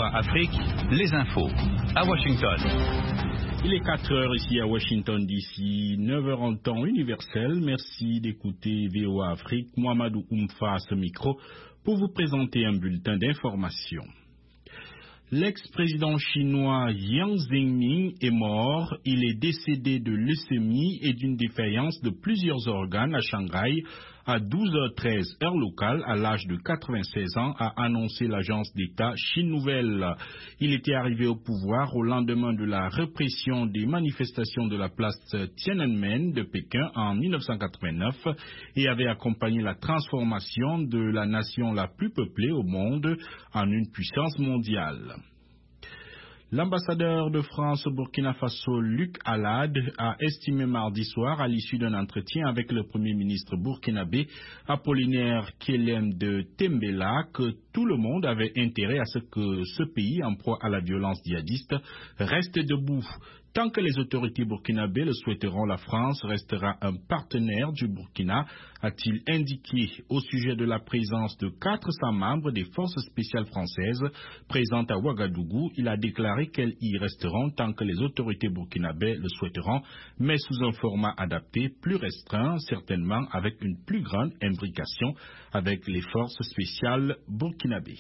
VOA Afrique, les infos, à Washington. Il est 4 heures ici à Washington DC, 9 heures en temps universel. Merci d'écouter VOA Afrique. Mohamedou Oumfa à ce micro pour vous présenter un bulletin d'information. L'ex-président chinois Jiang Zemin est mort. Il est décédé de leucémie et d'une défaillance de plusieurs organes à Shanghai à 12h13 heure locale à l'âge de 96 ans, a annoncé l'agence d'État Chine Nouvelle. Il était arrivé au pouvoir au lendemain de la répression des manifestations de la place Tiananmen de Pékin en 1989 et avait accompagné la transformation de la nation la plus peuplée au monde en une puissance mondiale. L'ambassadeur de France au Burkina Faso, Luc Alad, a estimé mardi soir, à l'issue d'un entretien avec le Premier ministre burkinabé Apollinaire Kelem de Tembela, que tout le monde avait intérêt à ce que ce pays, en proie à la violence djihadiste, reste debout. Tant que les autorités burkinabées le souhaiteront, la France restera un partenaire du Burkina, a-t-il indiqué. Au sujet de la présence de 400 membres des forces spéciales françaises présentes à Ouagadougou, il a déclaré qu'elles y resteront tant que les autorités burkinabées le souhaiteront, mais sous un format adapté, plus restreint, certainement avec une plus grande imbrication avec les forces spéciales burkinabées.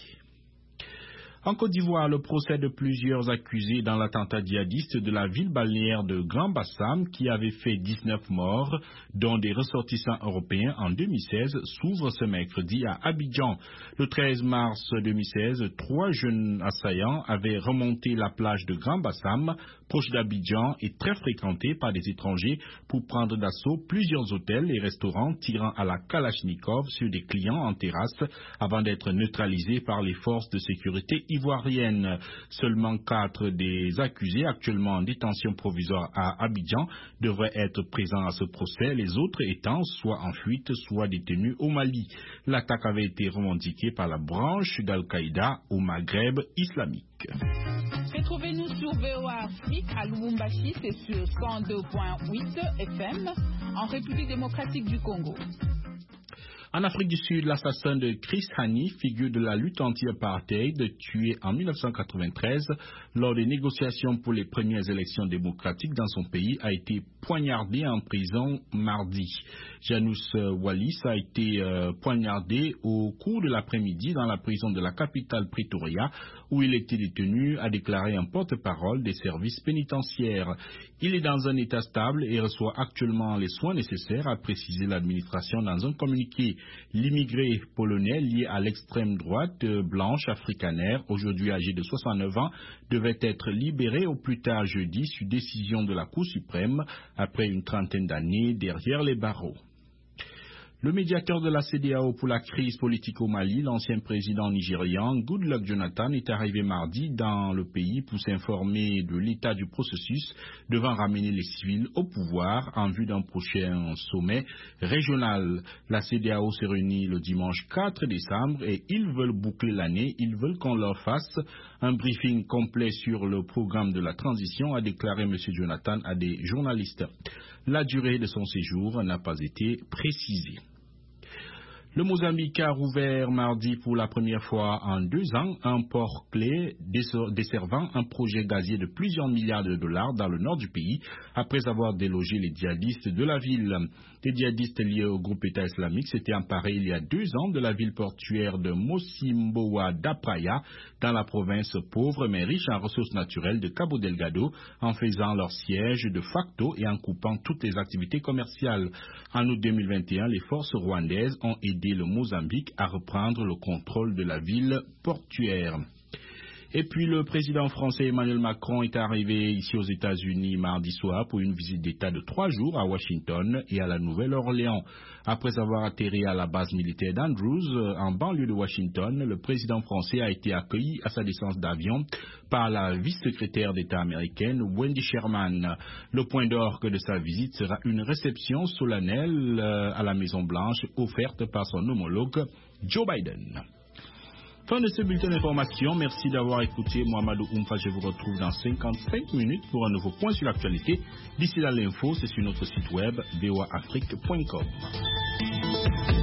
En Côte d'Ivoire, le procès de plusieurs accusés dans l'attentat djihadiste de la ville balnéaire de Grand Bassam, qui avait fait 19 morts, dont des ressortissants européens en 2016, s'ouvre ce mercredi à Abidjan. Le 13 mars 2016, 3 jeunes assaillants avaient remonté la plage de Grand Bassam, proche d'Abidjan et très fréquentée par des étrangers, pour prendre d'assaut plusieurs hôtels et restaurants, tirant à la Kalachnikov sur des clients en terrasse avant d'être neutralisés par les forces de sécurité ivoirienne. Seulement 4 des accusés actuellement en détention provisoire à Abidjan devraient être présents à ce procès, les autres étant soit en fuite, soit détenus au Mali. L'attaque avait été revendiquée par la branche d'Al-Qaïda au Maghreb islamique. Retrouvez-nous sur VOA Afrique à Lubumbashi, c'est sur 102.8 FM, en République démocratique du Congo. En Afrique du Sud, l'assassin de Chris Hani, figure de la lutte anti-apartheid, tué en 1993 lors des négociations pour les premières élections démocratiques dans son pays, a été poignardé en prison mardi. Janus Wallis a été poignardé au cours de l'après-midi dans la prison de la capitale Pretoria, où il était détenu, a déclaré un porte-parole des services pénitentiaires. Il est dans un état stable et reçoit actuellement les soins nécessaires, a précisé l'administration dans un communiqué. L'immigré polonais lié à l'extrême droite blanche africanaire, aujourd'hui âgé de 69 ans, devait être libéré au plus tard jeudi sur décision de la Cour suprême après une trentaine d'années derrière les barreaux. Le médiateur de la CEDEAO pour la crise politique au Mali, l'ancien président nigérian Goodluck Jonathan, est arrivé mardi dans le pays pour s'informer de l'état du processus devant ramener les civils au pouvoir en vue d'un prochain sommet régional. La CEDEAO s'est réunie le dimanche 4 décembre et ils veulent boucler l'année, ils veulent qu'on leur fasse un briefing complet sur le programme de la transition, a déclaré M. Jonathan à des journalistes. La durée de son séjour n'a pas été précisée. Le Mozambique a rouvert mardi pour la première fois en 2 ans un port clé desservant un projet gazier de plusieurs milliards de dollars dans le nord du pays après avoir délogé les djihadistes de la ville. Les djihadistes liés au groupe État islamique s'étaient emparés il y a 2 ans de la ville portuaire de Mocimboa da Praia dans la province pauvre mais riche en ressources naturelles de Cabo Delgado en faisant leur siège de facto et en coupant toutes les activités commerciales. En août 2021, les forces rwandaises ont aidé le Mozambique à reprendre le contrôle de la ville portuaire. Et puis le président français Emmanuel Macron est arrivé ici aux États-Unis mardi soir pour une visite d'État de 3 jours à Washington et à la Nouvelle-Orléans. Après avoir atterri à la base militaire d'Andrews, en banlieue de Washington, le président français a été accueilli à sa descente d'avion par la vice-secrétaire d'État américaine Wendy Sherman. Le point d'orgue de sa visite sera une réception solennelle à la Maison-Blanche offerte par son homologue Joe Biden. Fin de ce bulletin d'information. Merci d'avoir écouté Mohamedou Oumfa. Je vous retrouve dans 55 minutes pour un nouveau point sur l'actualité. D'ici là, l'info, c'est sur notre site web voaafrique.com.